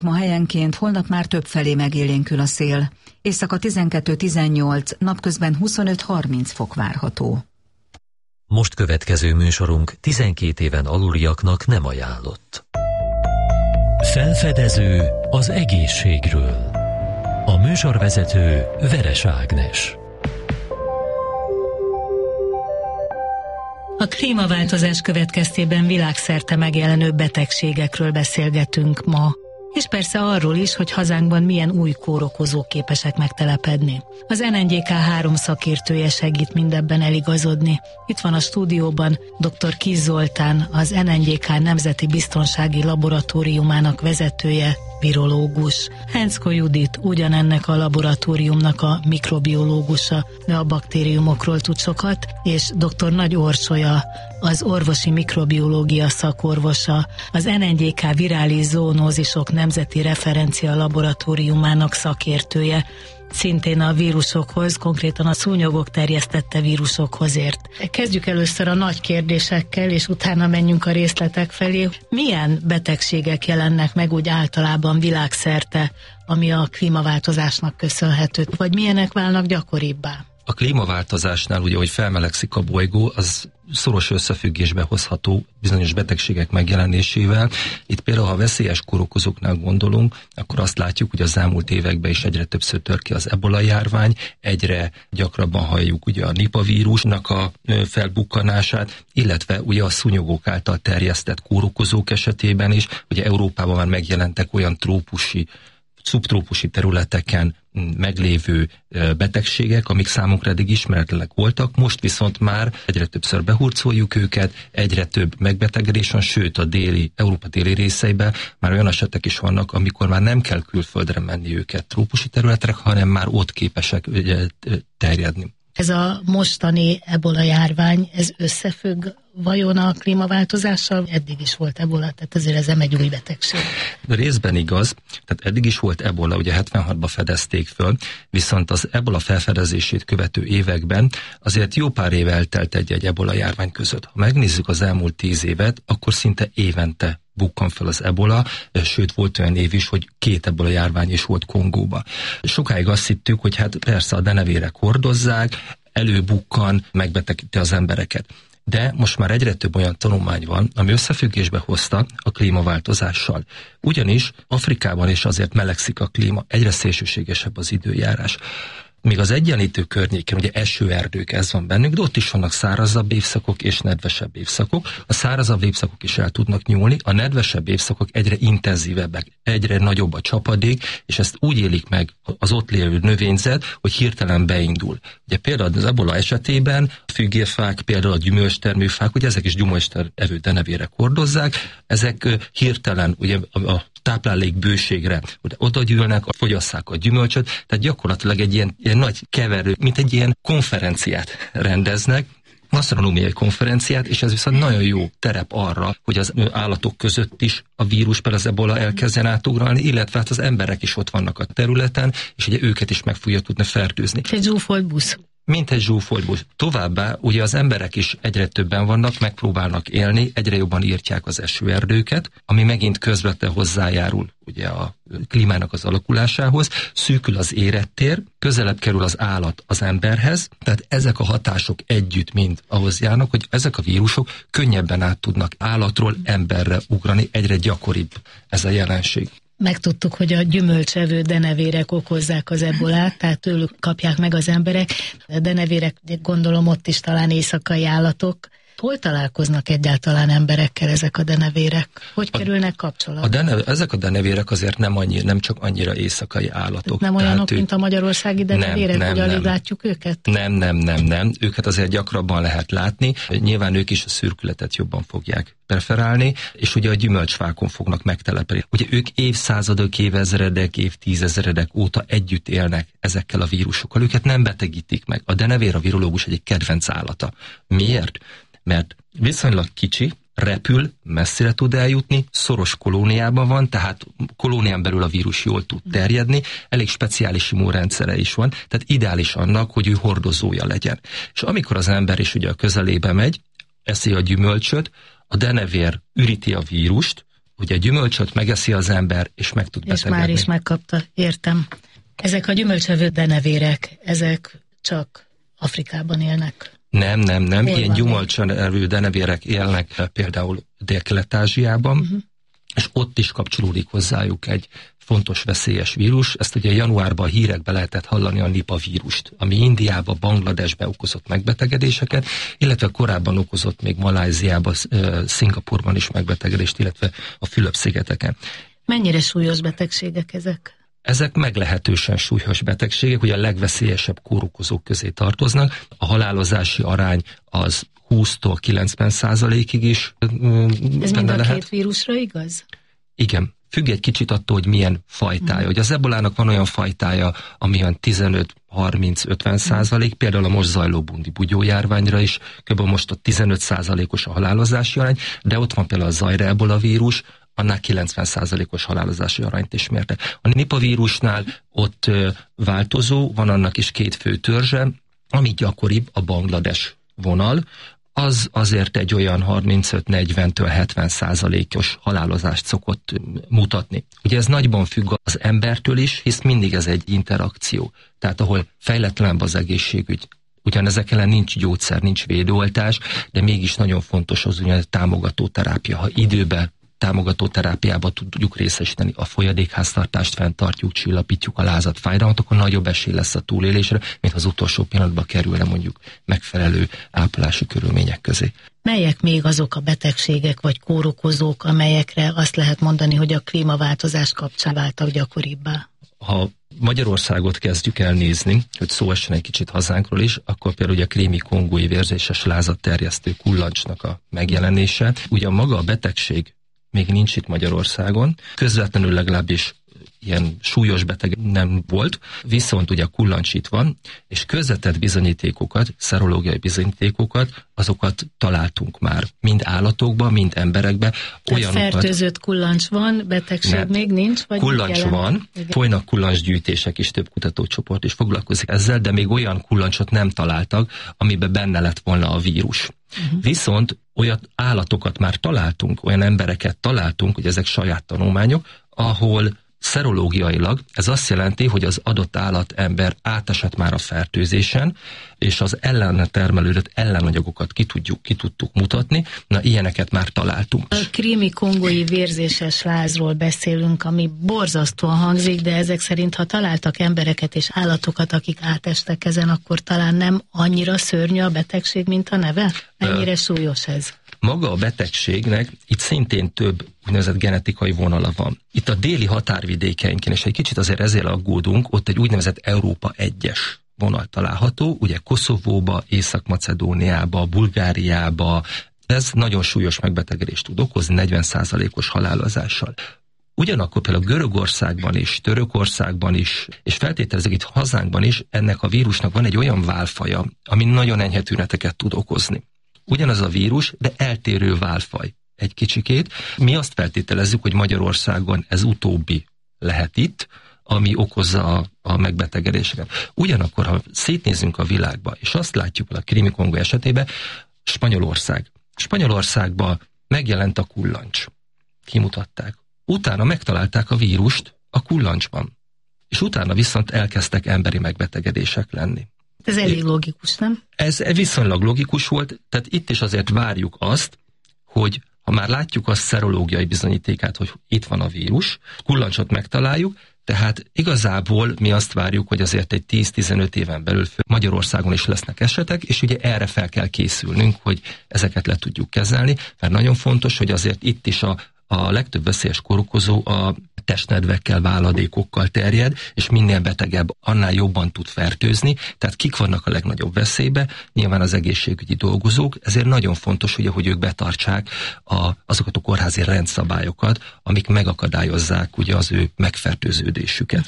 Ma helyenként, holnap már többfelé megélénkül a szél. Éjszaka 12-18, napközben 25-30 fok várható. Most következő műsorunk 12 éven aluliaknak nem ajánlott. Felfedező az egészségről. A műsorvezető Veres Ágnes. A klímaváltozás következtében világszerte megjelenő betegségekről beszélgetünk ma. És persze arról is, hogy hazánkban milyen új kórokozók képesek megtelepedni. Az NNGK 3 szakértője segít mindebben eligazodni. Itt van a stúdióban dr. Kiss Zoltán, az NNGK Nemzeti Biztonsági Laboratóriumának vezetője, virológus. Henszko Judit ugyanennek a laboratóriumnak a mikrobiológusa, de a baktériumokról tud sokat, és dr. Nagy Orsolya, az orvosi mikrobiológia szakorvosa, az NNGK Virális Zoonózisok Nemzeti Referencia Laboratóriumának szakértője, szintén a vírusokhoz, konkrétan a szúnyogok terjesztette vírusokhoz ért. Kezdjük először a nagy kérdésekkel, és utána menjünk a részletek felé. Milyen betegségek jelennek meg úgy általában világszerte, ami a klímaváltozásnak köszönhető, vagy milyenek válnak gyakoribbá? A klímaváltozásnál ugye, hogy felmelegszik a bolygó, az szoros összefüggésbe hozható bizonyos betegségek megjelenésével. Itt például, ha veszélyes kórokozóknál gondolunk, akkor azt látjuk, hogy az elmúlt években is egyre többször tör ki az ebola járvány, egyre gyakrabban halljuk ugye a Nipah vírusnak a felbukkanását, illetve ugye a szúnyogok által terjesztett kórokozók esetében is, ugye Európában már megjelentek olyan trópusi, szubtrópusi területeken meglévő betegségek, amik számunkra eddig ismeretlenek voltak, most viszont már egyre többször behurcoljuk őket, egyre több megbetegedés van, sőt a Európa déli részeiben már olyan esetek is vannak, amikor már nem kell külföldre menni őket trópusi területre, hanem már ott képesek terjedni. Ez a mostani ebola járvány, ez összefügg vajon a klímaváltozással? Eddig is volt ebola, tehát ezért ez nem egy új betegség. De részben igaz, tehát eddig is volt ebola, ugye 76-ban fedezték föl, viszont az ebola felfedezését követő években azért jó pár év eltelt egy ebola járvány között. Ha megnézzük az elmúlt 10 évet, akkor szinte évente bukkan fel az ebola, sőt volt olyan év is, hogy 2 ebola járvány is volt Kongóba. Sokáig azt hittük, hogy hát persze a denevérek hordozzák, előbukkan, megbetegíti az embereket. De most már egyre több olyan tanulmány van, ami összefüggésbe hozta a klímaváltozással. Ugyanis Afrikában is azért melegszik a klíma, egyre szélsőségesebb az időjárás. Míg az Egyenlítő környéken, ugye esőerdők, ez van bennük, de ott is vannak szárazabb évszakok és nedvesebb évszakok. A szárazabb évszakok is el tudnak nyúlni, a nedvesebb évszakok egyre intenzívebbek, egyre nagyobb a csapadék, és ezt úgy élik meg az ott lévő növényzet, hogy hirtelen beindul. Ugye például az ebola esetében a fügérfák, például a gyümölcstermőfák, ugye ezek is gyümölcsterevő denevérek hordozzák, ezek hirtelen ugye a táplálék bőségre oda gyűlnek, fogyasszák a gyümölcsöt, tehát gyakorlatilag egy ilyen nagy keverő, mint egy ilyen konferenciát rendeznek, asztronómiai konferenciát, és ez viszont nagyon jó terep arra, hogy az állatok között is a vírus, például az ebola elkezdjen átugrálni, illetve hát az emberek is ott vannak a területen, és ugye őket is meg fogja tudni fertőzni. Egy zsúfolt busz. Mint egy zsúfolt busz. Továbbá ugye az emberek is egyre többen vannak, megpróbálnak élni, egyre jobban írtják az esőerdőket, ami megint közvetlenül hozzájárul ugye a klímának az alakulásához, szűkül az érettér, közelebb kerül az állat az emberhez, tehát ezek a hatások együtt mind ahhoz járnak, hogy ezek a vírusok könnyebben át tudnak állatról emberre ugrani, egyre gyakoribb ez a jelenség. Megtudtuk, hogy a gyümölcsevő denevérek okozzák az ebolát, tehát tőlük kapják meg az emberek. A denevérek, gondolom, ott is talán éjszakai állatok. Hol találkoznak egyáltalán emberekkel ezek a denevérek? Hogy kerülnek kapcsolatba? Ezek a denevérek azért nem csak annyira éjszakai állatok. Nem olyanok, mint a magyarországi denevérek, hogy alig látjuk őket? Nem. Őket azért gyakrabban lehet látni. Nyilván ők is a szürkületet jobban fogják preferálni, és ugye a gyümölcsfákon fognak megtelepedni. Ugye ők évszázadok, évezredek, évtízezredek óta együtt élnek ezekkel a vírusokkal. Őket nem betegítik meg. A denevér, a virológus egyik kedvenc állata. Miért? Mert viszonylag kicsi, repül, messzire tud eljutni, szoros kolóniában van, tehát kolónián belül a vírus jól tud terjedni, elég speciális immunrendszere is van, tehát ideális annak, hogy ő hordozója legyen. És amikor az ember is ugye a közelébe megy, eszi a gyümölcsöt, a denevér üríti a vírust, ugye gyümölcsöt megeszi az ember, és meg tud betegedni. És már is megkapta, értem. Ezek a gyümölcsevő denevérek, ezek csak Afrikában élnek? Nem. Ilyen gyümölcsevő denevérek élnek például Dél-Kelet-Ázsiában, és ott is kapcsolódik hozzájuk egy fontos veszélyes vírus. Ezt ugye januárban a hírekben lehetett hallani, a Nipah vírust, ami Indiában, Bangladesben okozott megbetegedéseket, illetve korábban okozott még Malajziában, Szingapurban is megbetegedést, illetve a Fülöp-szigeteken. Mennyire súlyos betegségek ezek? Ezek meglehetősen súlyos betegségek, ugye a legveszélyesebb kórokozók közé tartoznak. A halálozási arány az 20-tól 90%-ig is ez mind a lehet. Két vírusra igaz? Igen. Függ egy kicsit attól, hogy milyen fajtája. Ugye az ebolának van olyan fajtája, ami olyan 15-30-50%, például a most zajló bundi bugyójárványra is, kb. Most a 15%-os a halálozási arány, de ott van például a Zaire ebola vírus, annál 90%-os halálozási arányt is mérte. A Nipah vírusnál ott változó, van annak is 2 fő törzse, ami gyakoribb a Banglades vonal, az azért egy olyan 35-40-től 70%-os halálozást szokott mutatni. Ugye ez nagyban függ az embertől is, hisz mindig ez egy interakció. Tehát ahol fejletlenebb az egészségügy, ugyanezek ellen nincs gyógyszer, nincs védőoltás, de mégis nagyon fontos az úgynevezett támogató terápia. Ha időben támogató terápiába tudjuk részesíteni, a folyadékháztartást fenntartjuk, csillapítjuk a lázat, fájdalmat, akkor nagyobb esély lesz a túlélésre, mint az utolsó pillanatban kerülne mondjuk megfelelő ápolási körülmények közé. Melyek még azok a betegségek vagy kórokozók, amelyekre azt lehet mondani, hogy a klímaváltozás kapcsán váltak gyakoribbá? Ha Magyarországot kezdjük el nézni, hogy szó essen egy kicsit hazánkról is, akkor például ugye a krími-kongói vérzéses lázadterjesztő kullancsnak a megjelenése. Ugye maga a betegség még nincs itt Magyarországon, közvetlenül legalábbis ilyen súlyos beteg nem volt, viszont ugye a kullancs itt van, és közvetett bizonyítékokat, szerológiai bizonyítékokat, azokat találtunk már, mind állatokban, mind emberekben. Tehát fertőzött kullancs van, betegség még nincs? Vagy kullancs van, folynak kullancsgyűjtések is, több kutatócsoport is foglalkozik ezzel, de még olyan kullancsot nem találtak, amiben benne lett volna a vírus. Viszont olyan állatokat már találtunk, olyan embereket találtunk, hogy ezek saját tanulmányok, ahol szerológiailag ez azt jelenti, hogy az adott állatember átesett már a fertőzésen, és az ellene termelődött ellenanyagokat ki tudtuk mutatni, na ilyeneket már találtunk. A krími-kongói vérzéses lázról beszélünk, ami borzasztóan hangzik, de ezek szerint, ha találtak embereket és állatokat, akik átestek ezen, akkor talán nem annyira szörnyű a betegség, mint a neve? Mennyire súlyos ez? Maga a betegségnek itt szintén több úgynevezett genetikai vonala van. Itt a déli határvidékeinken, és egy kicsit azért ezért aggódunk, ott egy úgynevezett Európa 1-es vonal található, ugye Koszovóba, Észak-Macedóniába, Bulgáriába. Ez nagyon súlyos megbetegedést tud okozni, 40%-os halálozással. Ugyanakkor például Görögországban is, Törökországban is, és feltételezik itt hazánkban is, ennek a vírusnak van egy olyan válfaja, ami nagyon enyhe tüneteket tud okozni. Ugyanaz a vírus, de eltérő válfaj egy kicsikét. Mi azt feltételezzük, hogy Magyarországon ez utóbbi lehet itt, ami okozza a megbetegedéseket. Ugyanakkor, ha szétnézünk a világba, és azt látjuk a krími-kongó esetében, Spanyolországban megjelent a kullancs. Kimutatták. Utána megtalálták a vírust a kullancsban. És utána viszont elkezdtek emberi megbetegedések lenni. Ez elég logikus, nem? Ez viszonylag logikus volt, tehát itt is azért várjuk azt, hogy ha már látjuk a szerológiai bizonyítékát, hogy itt van a vírus, kullancsot megtaláljuk, tehát igazából mi azt várjuk, hogy azért egy 10-15 éven belül Magyarországon is lesznek esetek, és ugye erre fel kell készülnünk, hogy ezeket le tudjuk kezelni, mert nagyon fontos, hogy azért itt is a legtöbb veszélyes kórokozó a testnedvekkel, váladékokkal terjed, és minél betegebb, annál jobban tud fertőzni, tehát kik vannak a legnagyobb veszélybe, nyilván az egészségügyi dolgozók, ezért nagyon fontos, hogy ők betartsák azokat a kórházi rendszabályokat, amik megakadályozzák ugye az ő megfertőződésüket.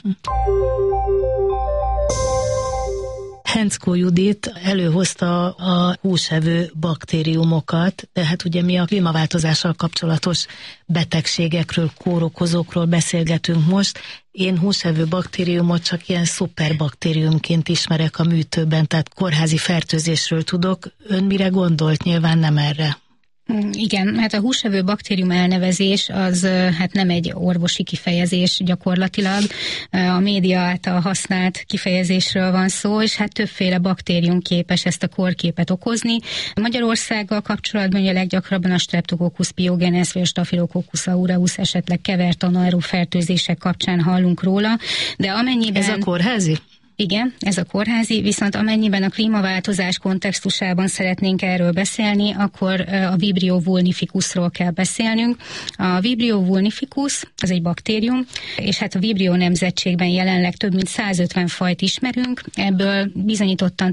Henczko Judit előhozta a húsevő baktériumokat, de hát ugye mi a klímaváltozással kapcsolatos betegségekről, kórokozókról beszélgetünk most. Én húsevő baktériumot csak ilyen szuperbaktériumként ismerek a műtőben, tehát kórházi fertőzésről tudok. Ön mire gondolt? Nyilván nem erre. Igen, hát a húsevő baktérium elnevezés az hát nem egy orvosi kifejezés gyakorlatilag. A média által használt kifejezésről van szó, és hát többféle baktérium képes ezt a kórképet okozni. Magyarországgal kapcsolatban ugye leggyakrabban a Streptococcus pyogenes vagy a Staphylococcus aureus, esetleg kevert anaerob fertőzések kapcsán hallunk róla, de amennyiben... Ez a kórházi? Igen, ez a kórházi, viszont amennyiben a klímaváltozás kontextusában szeretnénk erről beszélni, akkor a Vibrio vulnificusról kell beszélnünk. A Vibrio vulnificus az egy baktérium, és hát a Vibrio nemzetségben jelenleg több mint 150 fajt ismerünk, ebből bizonyítottan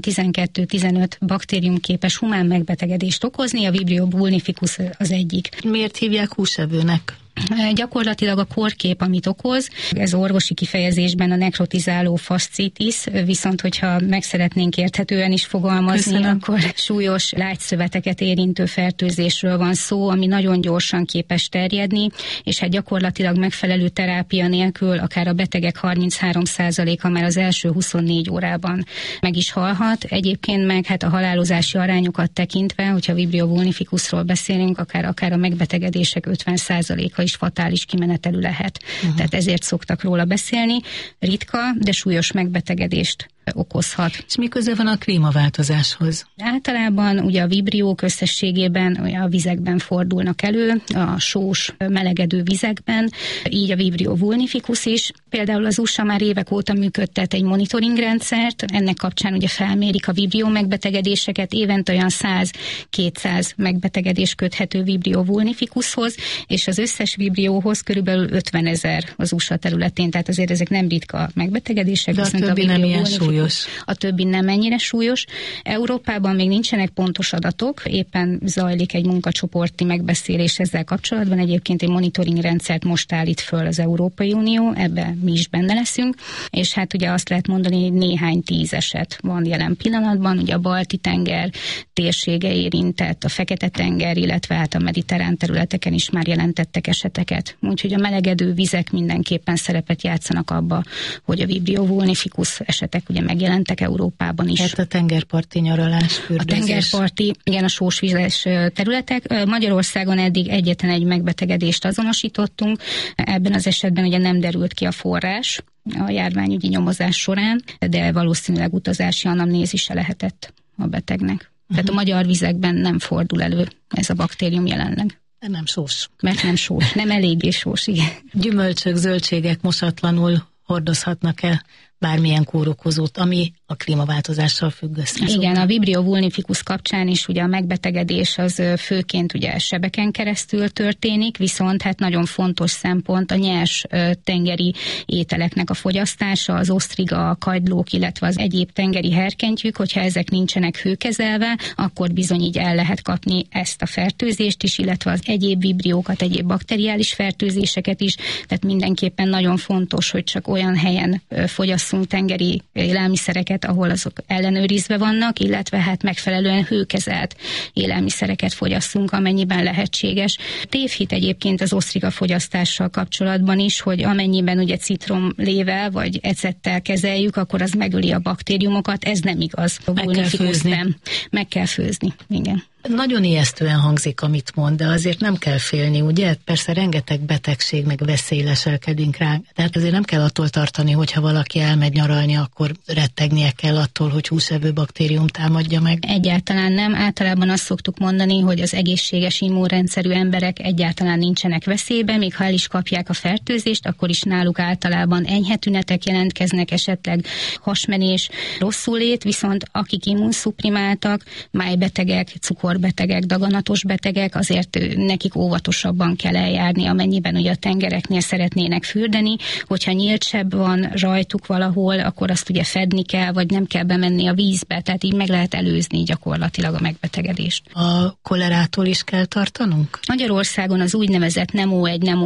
12-15 baktérium képes humán megbetegedést okozni, a Vibrio vulnificus az egyik. Miért hívják húsevőnek? Gyakorlatilag a kórkép, amit okoz, ez orvosi kifejezésben a nekrotizáló fascitis, viszont hogyha meg szeretnénk érthetően is fogalmazni, akkor súlyos lágyszöveteket érintő fertőzésről van szó, ami nagyon gyorsan képes terjedni, és hát gyakorlatilag megfelelő terápia nélkül akár a betegek 33%-a már az első 24 órában meg is halhat. Egyébként meg hát a halálozási arányokat tekintve, hogyha Vibrio vulnificusról beszélünk, akár a megbetegedések 50%-a is fatális kimenetelű lehet. Tehát ezért szoktak róla beszélni. Ritka, de súlyos megbetegedést okozhat. És mi köze van a klímaváltozáshoz? Általában ugye a vibriók összességében a vizekben fordulnak elő, a sós, melegedő vizekben, így a Vibrio vulnificus is. Például az USA már évek óta működtet egy monitoring rendszert, ennek kapcsán ugye felmérik a vibrio megbetegedéseket, évente olyan 100-200 megbetegedés köthető Vibrio vulnificushoz, és az összes vibrióhoz körülbelül 50 000 az USA területén, tehát azért ezek nem ritka megbetegedések. De a többi nem ilyen súlyos. A többi nem ennyire súlyos. Európában még nincsenek pontos adatok, éppen zajlik egy munkacsoporti megbeszélés ezzel kapcsolatban. Egyébként egy monitoring rendszert most állít föl az Európai Unió, ebben mi is benne leszünk, és hát ugye azt lehet mondani, hogy néhány 10 eset van jelen pillanatban, ugye a Balti-tenger térsége érintett, a Fekete-tenger, illetve hát a mediterrán területeken is már jelentettek eseteket. Úgyhogy a melegedő vizek mindenképpen szerepet játszanak abba, hogy a Vibrio vulnificus esetek ugye megjelentek Európában is. Hát a tengerparti nyaralás, fürdőzés. A tengerparti, igen, a sósvizes területek. Magyarországon eddig egyetlen egy megbetegedést azonosítottunk. Ebben az esetben ugye nem derült ki a forrás a járványügyi nyomozás során, de valószínűleg utazási anamnézise lehetett a betegnek. Tehát a magyar vizekben nem fordul elő ez a baktérium jelenleg. Nem sós. Mert nem sós, nem eléggé sós, igen. Gyümölcsök, zöldségek mosatlanul hordozhatnak-e bármilyen kórokozót, ami a klímaváltozással függ össze. Igen, a Vibrio vulnificus kapcsán is ugye a megbetegedés az főként ugye sebeken keresztül történik, viszont hát nagyon fontos szempont a nyers tengeri ételeknek a fogyasztása, az osztriga, a kagylók, illetve az egyéb tengeri herkentyűk, hogyha ezek nincsenek hőkezelve, akkor bizony így el lehet kapni ezt a fertőzést is, illetve az egyéb vibriókat, egyéb bakteriális fertőzéseket is, tehát mindenképpen nagyon fontos, hogy csak olyan helyen fogyasszunk tengeri élelmiszereket, ahol azok ellenőrizve vannak, illetve hát megfelelően hőkezelt élelmiszereket fogyasszunk, amennyiben lehetséges. Tévhit egyébként az osztriga fogyasztással kapcsolatban is, hogy amennyiben ugye citromlével vagy ecettel kezeljük, akkor az megöli a baktériumokat, ez nem igaz. Meg kell főzni. Nem. Meg kell főzni, igen. Nagyon ijesztően hangzik, amit mond, de azért nem kell félni, ugye? Persze rengeteg betegség, meg veszély leselkedik rá. Tehát azért nem kell attól tartani, hogyha valaki elmegy nyaralni, akkor rettegnie kell attól, hogy húsevő baktérium támadja meg. Egyáltalán nem. Általában azt szoktuk mondani, hogy az egészséges immunrendszerű emberek egyáltalán nincsenek veszélyben, még ha el is kapják a fertőzést, akkor is náluk általában enyhe tünetek jelentkeznek, esetleg hasmenés, rosszulét, viszont akik immunszuprimáltak, májbetegek, cukorbetegek, daganatos betegek, azért nekik óvatosabban kell eljárni, amennyiben ugye a tengereknél szeretnének fürdeni, hogyha nyílt seb van rajtuk valahol, akkor azt ugye fedni kell, vagy nem kell bemenni a vízbe, tehát így meg lehet előzni gyakorlatilag a megbetegedést. A kolerától is kell tartanunk? Magyarországon az úgynevezett NEMO 1, NEMO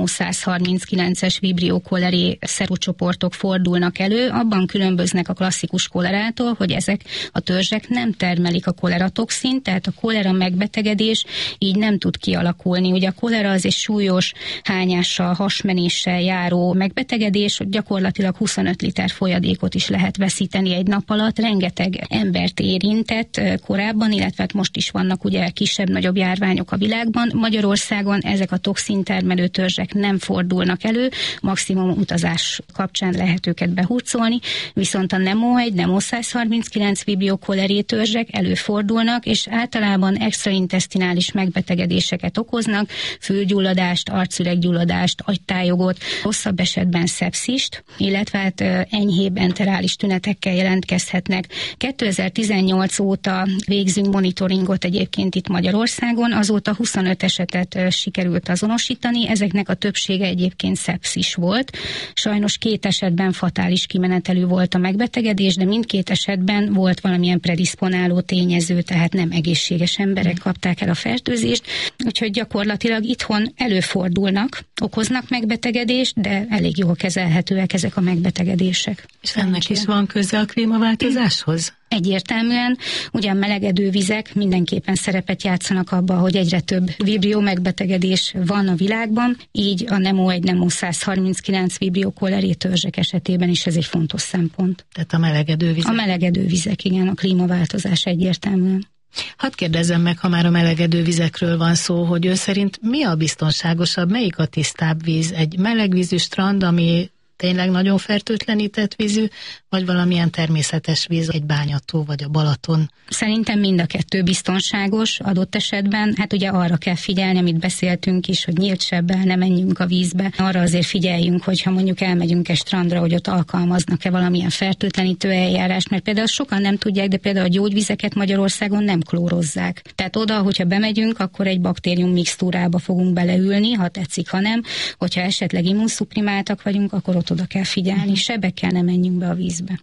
139-es Vibrio cholerae szerucsoportok fordulnak elő, abban különböznek a klasszikus kolerától, hogy ezek a törzsek nem termelik a koleratoxint, tehát a kolera megbetegedés így nem tud kialakulni. Ugye a kolera az egy súlyos hányással, hasmenéssel járó megbetegedés, hogy gyakorlatilag 25 liter folyadékot is lehet veszíteni egy nap alatt. Rengeteg embert érintett korábban, illetve most is vannak ugye kisebb-nagyobb járványok a világban. Magyarországon ezek a toxintermelő törzsek nem fordulnak elő, maximum utazás kapcsán lehet őket behurcolni, viszont a NEMO 1, NEMO 139 Vibrio cholerae törzsek előfordulnak, és általában extraintesztinális megbetegedéseket okoznak, fülgyulladást, arcüreggyulladást, agytájogot, rosszabb esetben szepszist, illetve hát enyhébb enterális tünetekkel jelentkezhetnek. 2018 óta végzünk monitoringot egyébként itt Magyarországon, azóta 25 esetet sikerült azonosítani, ezeknek a többsége egyébként szepszis volt. Sajnos 2 esetben fatális kimenetelű volt a megbetegedés, de mindkét esetben volt valamilyen predisponáló tényező, tehát nem egészséges emberek kapták el a fertőzést, úgyhogy gyakorlatilag itthon előfordulnak, okoznak megbetegedést, de elég jól kezelhetőek ezek a megbetegedések. És ennek is van köze a klímaváltozáshoz? Egyértelműen, ugye a melegedő vizek mindenképpen szerepet játszanak abban, hogy egyre több vibrio megbetegedés van a világban, így a NEMO 1, NEMO 139 Vibrio cholerae törzsek esetében is ez egy fontos szempont. Tehát a melegedő vizek? A melegedő vizek, igen, a klímaváltozás egyértelműen. Hadd kérdezzem meg, ha már a melegedő vizekről van szó, hogy ő szerint mi a biztonságosabb, melyik a tisztább víz? Egy melegvízű strand, ami tényleg nagyon fertőtlenített vízű, vagy valamilyen természetes víz, egy bányató vagy a Balaton? Szerintem mind a kettő biztonságos adott esetben. Hát ugye arra kell figyelni, amit beszéltünk is, hogy nyílt sebbel ne menjünk a vízbe. Arra azért figyeljünk, hogyha mondjuk elmegyünk egy strandra, hogy ott alkalmaznak-e valamilyen fertőtlenítő eljárást, mert például sokan nem tudják, de például a gyógyvizeket Magyarországon nem klórozzák. Tehát oda, hogyha bemegyünk, akkor egy baktérium mixtúrába fogunk beleülni, ha tetszik, ha nem. Hogyha esetleg immunszuprimáltak vagyunk, akkor ott oda kell figyelni, sebekkel ne menjünk be a vízbe.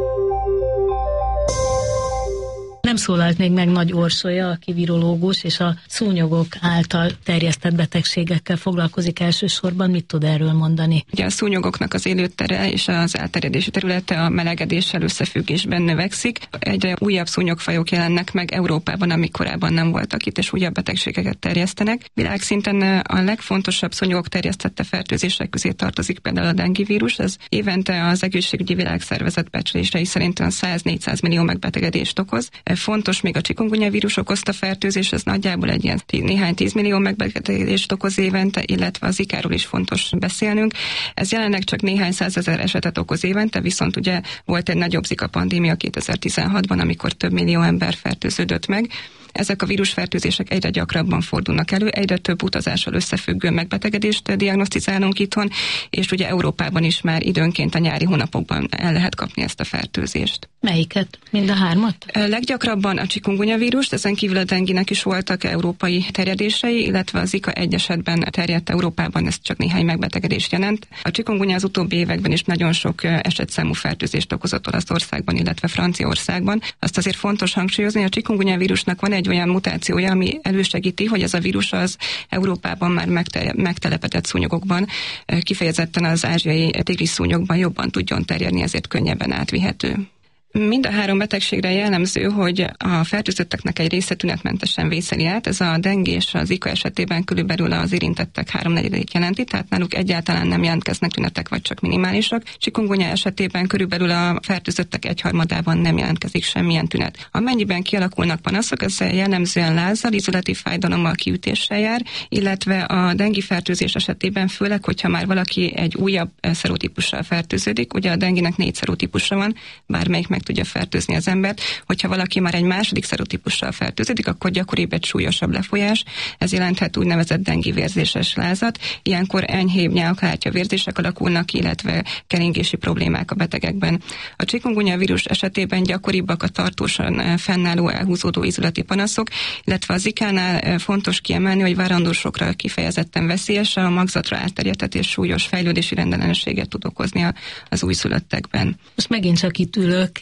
Nem szólalt még meg Nagy Orsolya, aki virológus, és a szúnyogok által terjesztett betegségekkel foglalkozik elsősorban. Mit tud erről mondani? Ugye a szúnyogoknak az élőtere és az elterjedési területe a melegedéssel összefüggésben növekszik. Egyre újabb szúnyogfajok jelennek meg Európában, amik korábban nem voltak itt, és újabb betegségeket terjesztenek. Világszinten a legfontosabb szúnyogok terjesztette fertőzések közé tartozik például a dengivírus. Ez évente az egészségügyi világszervezet becslései szerint 100-400 millió megbetegedést okoz. Fontos még a chikungunya vírus okozta fertőzés, ez nagyjából egy ilyen néhány 10 millió megbetegedést okoz évente, illetve a Zikáról is fontos beszélnünk. Ez jelenleg csak néhány százezer esetet okoz évente, viszont ugye volt egy nagyobb Zika pandémia 2016-ban, amikor több millió ember fertőződött meg. Ezek a vírusfertőzések egyre gyakrabban fordulnak elő, egyre több utazással összefüggő megbetegedést diagnosztizálunk itthon, és ugye Európában is már időnként a nyári hónapokban el lehet kapni ezt a fertőzést. Melyiket? Mind a hármat? Leggyakrabban a chikungunya vírust, ezen kívül a denginek is voltak európai terjedései, illetve a Zika egy esetben terjedt Európában, ez csak néhány megbetegedést jelent. A chikungunya az utóbbi években is nagyon sok esetszámú fertőzést okozott Olaszországban, illetve Franciaországban. Azt azért fontos hangsúlyozni, hogy a chikungunya vírusnak van egy olyan mutációja, ami elősegíti, hogy ez a vírus az Európában már megtelepedett szúnyogokban, kifejezetten az ázsiai tigris szúnyogban jobban tudjon terjedni, ezért könnyebben átvihető. Mind a három betegségre jellemző, hogy a fertőzötteknek egy része tünetmentesen vészeli át. Ez a dengue és a Zika esetében körülbelül az érintettek 3/4-ét jelenti, tehát náluk egyáltalán nem jelentkeznek tünetek, vagy csak minimálisak. Chikungunya esetében körülbelül a fertőzöttek 1/3-ában nem jelentkezik semmilyen tünet. Amennyiben kialakulnak panaszok, ez jellemzően lázzal, izületi fájdalommal, kiütéssel jár, illetve a dengi fertőzés esetében főleg, hogyha már valaki egy újabb szerotípussal fertőződik, ugye a denginek 4 szerotípusa van, bármelyik meg tudja fertőzni az embert. Hogyha valaki már egy második szerotípussal fertőződik, akkor gyakoribb egy súlyosabb lefolyás. Ez jelenthet úgynevezett dengi vérzéses lázat. Ilyenkor enyhébb nyálkahártya vérzések alakulnak, illetve keringési problémák a betegekben. A chikungunya vírus esetében gyakoribbak a tartósan fennálló elhúzódó izületi panaszok, illetve a Zikánál fontos kiemelni, hogy várandósokra kifejezetten veszélyes, a magzatra átterjedhet és súlyos fejlődési rendellenességet tud okozni az újszülöttekben. Most megint csak itt ülök,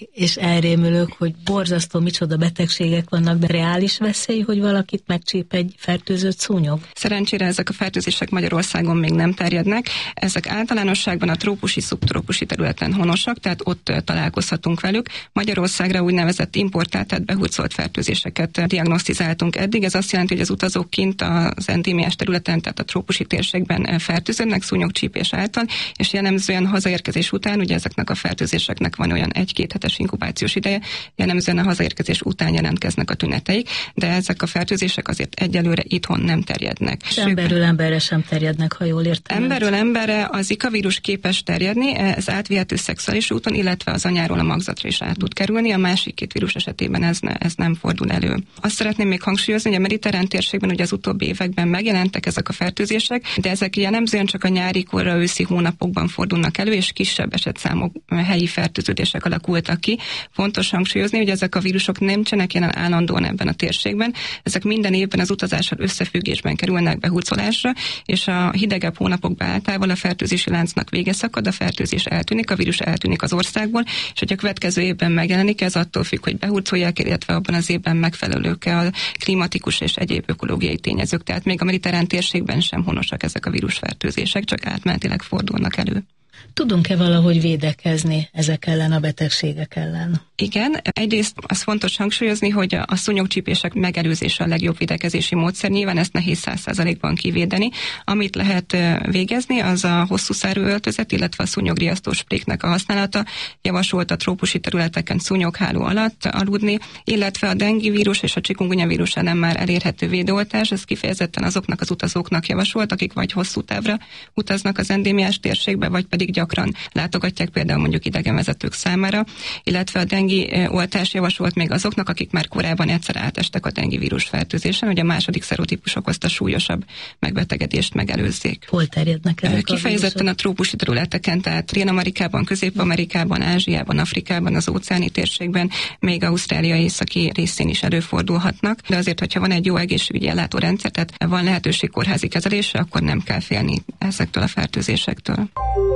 és elrémülök, hogy borzasztó micsoda betegségek vannak, de reális veszély, hogy valakit megcsíp egy fertőzött szúnyog? Szerencsére ezek a fertőzések Magyarországon még nem terjednek. Ezek általánosságban a trópusi, szubtrópusi területen honosak, tehát ott találkozhatunk velük. Magyarországra úgynevezett importált, tehát behurcolt fertőzéseket diagnosztizáltunk eddig. Ez azt jelenti, hogy az utazók kint az endémiás területen, tehát a trópusi térségben fertőződnek szúnyogcsípés által, és jellemzően hazaérkezés után, ugye ezeknek a fertőzéseknek van olyan 1-2 hetes inkubációs ideje, jellemzően a hazaérkezés után jelentkeznek a tüneteik, de ezek a fertőzések azért egyelőre itthon nem terjednek. Emberről emberre sem terjednek, ha jól értem. Emberről emberre az Zika vírus képes terjedni, ez átvihető szexuális úton, illetve az anyáról a magzatra is át tud kerülni, a másik 2 vírus esetében ez nem fordul elő. Azt szeretném még hangsúlyozni, hogy a mediterrán térségben ugye az utóbbi években megjelentek ezek a fertőzések, de ezek jellemzően csak a nyári korra, őszi hónapokban fordulnak elő, és kisebb esetszámok helyi fertőződések alakultak ki. Fontos hangsúlyozni, hogy ezek a vírusok nem nincsenek jelen állandóan ebben a térségben. Ezek minden évben az utazással összefüggésben kerülnek behurcolásra, és a hidegebb hónapokban általában a fertőzési láncnak vége szakad, a fertőzés eltűnik, a vírus eltűnik az országból, és hogy a következő évben megjelenik, ez attól függ, hogy behurcolják, illetve abban az évben megfelelők-e a klimatikus és egyéb ökológiai tényezők. Tehát még a mediterrán térségben sem honosak ezek a vírusfertőzések, csak átmenetileg fordulnak elő. Tudunk-e valahogy védekezni ezek ellen a betegségek ellen? Igen, egyrészt az fontos hangsúlyozni, hogy a szúnyogcsípések megelőzése a legjobb védekezési módszer. Nyilván ezt nehéz 100%-ban kivédeni. Amit lehet végezni, az a hosszú szárú öltözet, illetve a szúnyogriasztó spréknek a használata. Javasolt a trópusi területeken szúnyogháló alatt aludni, illetve a dengi vírus és a chikungunya vírus ellen már elérhető védőoltás. Ez kifejezetten azoknak az utazóknak javasolt, akik vagy hosszú távra utaznak az endémiás térségbe, vagy pedig gyakran látogatják, például mondjuk idegenvezetők számára, illetve a dengi oltás javasolt még azoknak, akik már korábban egyszer átestek a dengi vírus fertőzésen, hogy a második szerotípus okozta súlyosabb megbetegedést megelőzzék. Hol terjednek ezek kifejezetten a trópusi területeken, tehát Dél-Amerikában, Közép-Amerikában, Ázsiában, Afrikában, az óceáni térségben, még Ausztrália északi részén is előfordulhatnak, de azért, hogyha van egy jó egészségügyi ellátórendszer, tehát van lehetőség kórházi kezelésre, akkor nem kell félni ezektől a fertőzésektől.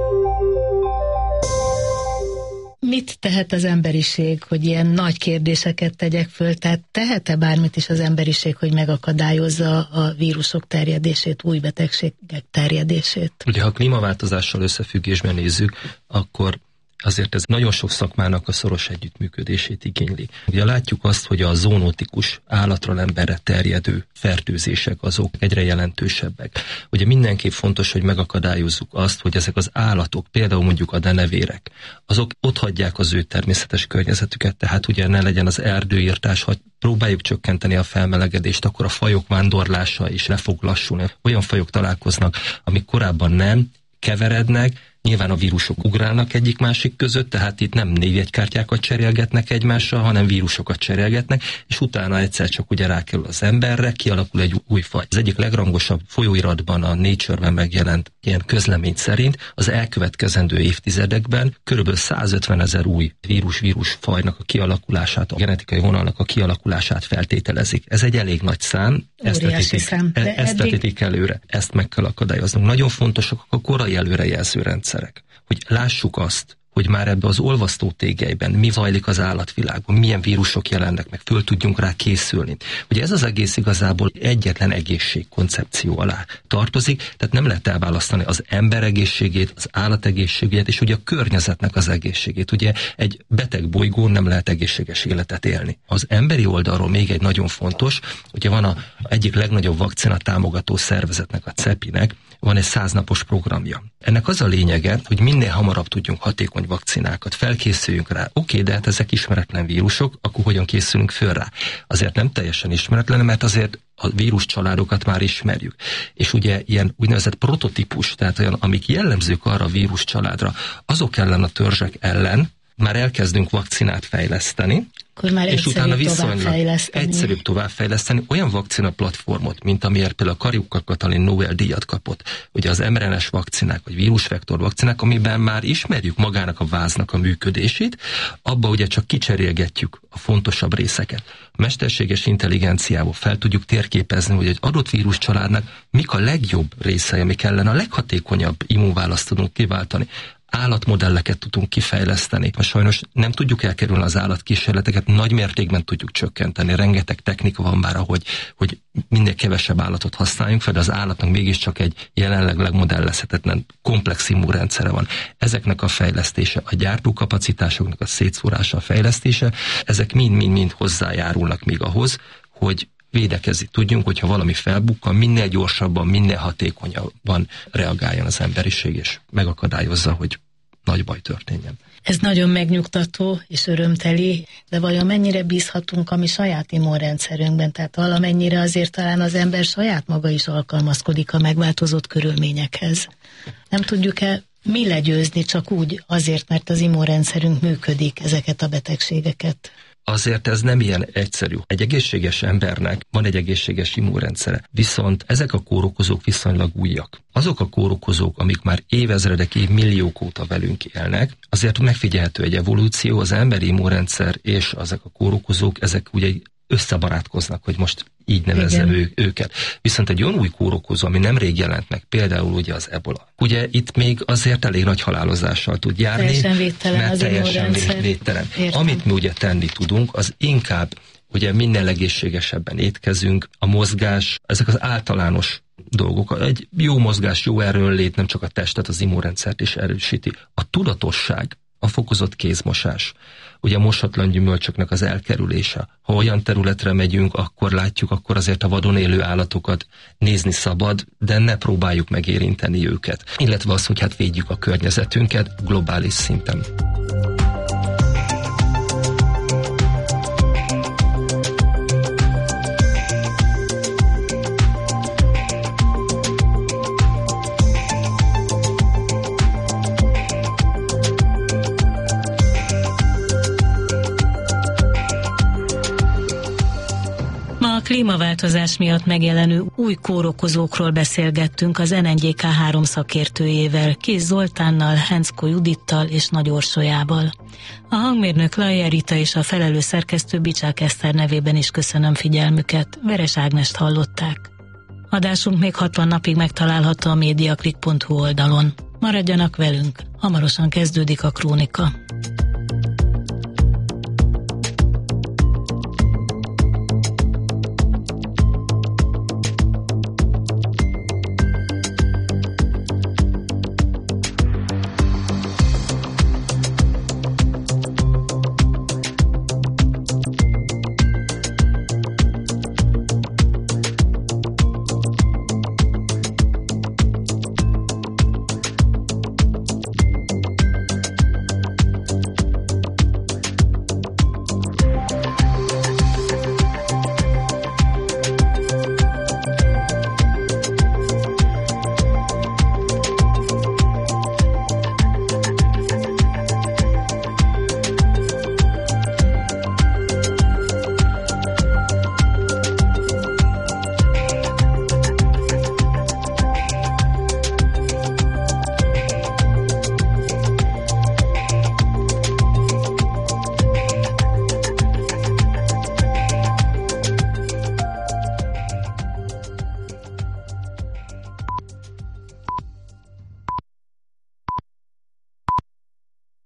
Mit tehet az emberiség, hogy ilyen nagy kérdéseket tegyek föl? Tehát tehet-e bármit is az emberiség, hogy megakadályozza a vírusok terjedését, új betegségek terjedését? Ugye, ha a klímaváltozással összefüggésben nézzük, akkor azért ez nagyon sok szakmának a szoros együttműködését igényli. Ugye látjuk azt, hogy a zoonotikus állatról emberre terjedő fertőzések azok egyre jelentősebbek. Ugye mindenképp fontos, hogy megakadályozzuk azt, hogy ezek az állatok, például mondjuk a denevérek, azok otthagyják az ő természetes környezetüket, tehát ugye ne legyen az erdőírtás, ha próbáljuk csökkenteni a felmelegedést, akkor a fajok vándorlása is le fog lassulni. Olyan fajok találkoznak, amik korábban nem keverednek, nyilván a vírusok ugrálnak egyik-másik között, tehát itt nem névjegykártyákat cserélgetnek egymással, hanem vírusokat cserélgetnek, és utána egyszer csak ugye rákerül az emberre, kialakul egy új faj. Az egyik legrangosabb folyóiratban, a Nature-ben megjelent ilyen közlemény szerint az elkövetkezendő évtizedekben körülbelül 150 000 új vírus fajnak a kialakulását, a genetikai vonalnak a kialakulását feltételezik. Ez egy elég nagy szám, ezt vetítik előre. Ezt meg kell akadályoznunk. Nagyon fontosak a korai előrejelző rendszerek, hogy lássuk azt, hogy már ebbe az olvasztó tégelyben mi zajlik az állatvilágban, milyen vírusok jelennek meg, föl tudjunk rá készülni. Ugye ez az egész igazából egyetlen egészségkoncepció alá tartozik, tehát nem lehet elválasztani az ember egészségét, az állat egészségét, és ugye a környezetnek az egészségét. Ugye egy beteg bolygón nem lehet egészséges életet élni. Az emberi oldalról még egy nagyon fontos, ugye van az egyik legnagyobb vakcina támogató szervezetnek, a CEPI-nek, van egy 100 napos programja. Ennek az a lényege, hogy minél hamarabb tudjunk hatékony vakcinákat, felkészüljünk rá. Oké, de hát ezek ismeretlen vírusok, akkor hogyan készülünk föl rá? Azért nem teljesen ismeretlen, mert azért a vírus családokat már ismerjük. És ugye ilyen úgynevezett prototípus, tehát olyan, amik jellemzők arra a vírus családra, azok ellen a törzsek ellen már elkezdünk vakcinát fejleszteni, és utána viszonylag egyszerűbb továbbfejleszteni olyan vakcina platformot, mint amiért például a Kariuka Katalin Nobel-díjat kapott, ugye az mRNA-s vakcinák, vagy vírusvektor vakcinák, amiben már ismerjük magának a váznak a működését, abba ugye csak kicserélgetjük a fontosabb részeket. A mesterséges intelligenciával fel tudjuk térképezni, hogy egy adott vírus családnak mik a legjobb részei, amik ellen a leghatékonyabb immunválaszt tudunk kiváltani. állatmodelleket tudunk kifejleszteni. Sajnos nem tudjuk elkerülni az állatkísérleteket, nagy mértékben tudjuk csökkenteni. Rengeteg technika van már, hogy minél kevesebb állatot használjunk fel, de az állatnak mégiscsak egy jelenleg legmodellezhetetlen komplex immunrendszere van. Ezeknek a fejlesztése, a gyártókapacitásoknak a szétszórása, a fejlesztése, ezek mind-mind hozzájárulnak még ahhoz, hogy védekezni tudjunk, hogyha valami felbukkan, minél gyorsabban, minél hatékonyabban reagáljon az emberiség, és megakadályozza, hogy nagy baj történjen. Ez nagyon megnyugtató és örömteli, de vajon mennyire bízhatunk a mi saját immunrendszerünkben? Tehát valamennyire azért talán az ember saját maga is alkalmazkodik a megváltozott körülményekhez. Nem tudjuk-e mi legyőzni csak úgy azért, mert az immunrendszerünk működik, ezeket a betegségeket? Azért ez nem ilyen egyszerű. Egy egészséges embernek van egy egészséges immunrendszere, viszont ezek a kórokozók viszonylag újak. Azok a kórokozók, amik már évezredek, évmilliók óta velünk élnek, azért megfigyelhető egy evolúció, az emberi immunrendszer és ezek a kórokozók, ezek ugye összebarátkoznak, hogy most így nevezzem őket. Viszont egy olyan új kórokozó, ami nemrég jelent meg, például ugye az ebola. Ugye itt még azért elég nagy halálozással tud járni, teljesen védtelen, az teljesen védtelen. Amit mi ugye tenni tudunk, az inkább ugye minél egészségesebben étkezünk, a mozgás, ezek az általános dolgok. Egy jó mozgás, jó erőnlét nem csak a testet, az immunrendszert is erősíti. A tudatosság, a fokozott kézmosás, ugye a mosatlan gyümölcsöknek az elkerülése. Ha olyan területre megyünk, akkor látjuk, akkor azért a vadon élő állatokat nézni szabad, de ne próbáljuk megérinteni őket. Illetve azt, hogy hát védjük a környezetünket globális szinten. A klímaváltozás miatt megjelenő új kórokozókról beszélgettünk az NNGK 3 szakértőjével, Kész Zoltánnal, Henczko Judittal és Nagy Orsolyával. A hangmérnök Lajer Rita és a felelős szerkesztő Bicsák Eszter nevében is köszönöm figyelmüket. Veres Ágnest hallották. Adásunk még 60 napig megtalálható a mediaclick.hu oldalon. Maradjanak velünk, hamarosan kezdődik a Krónika.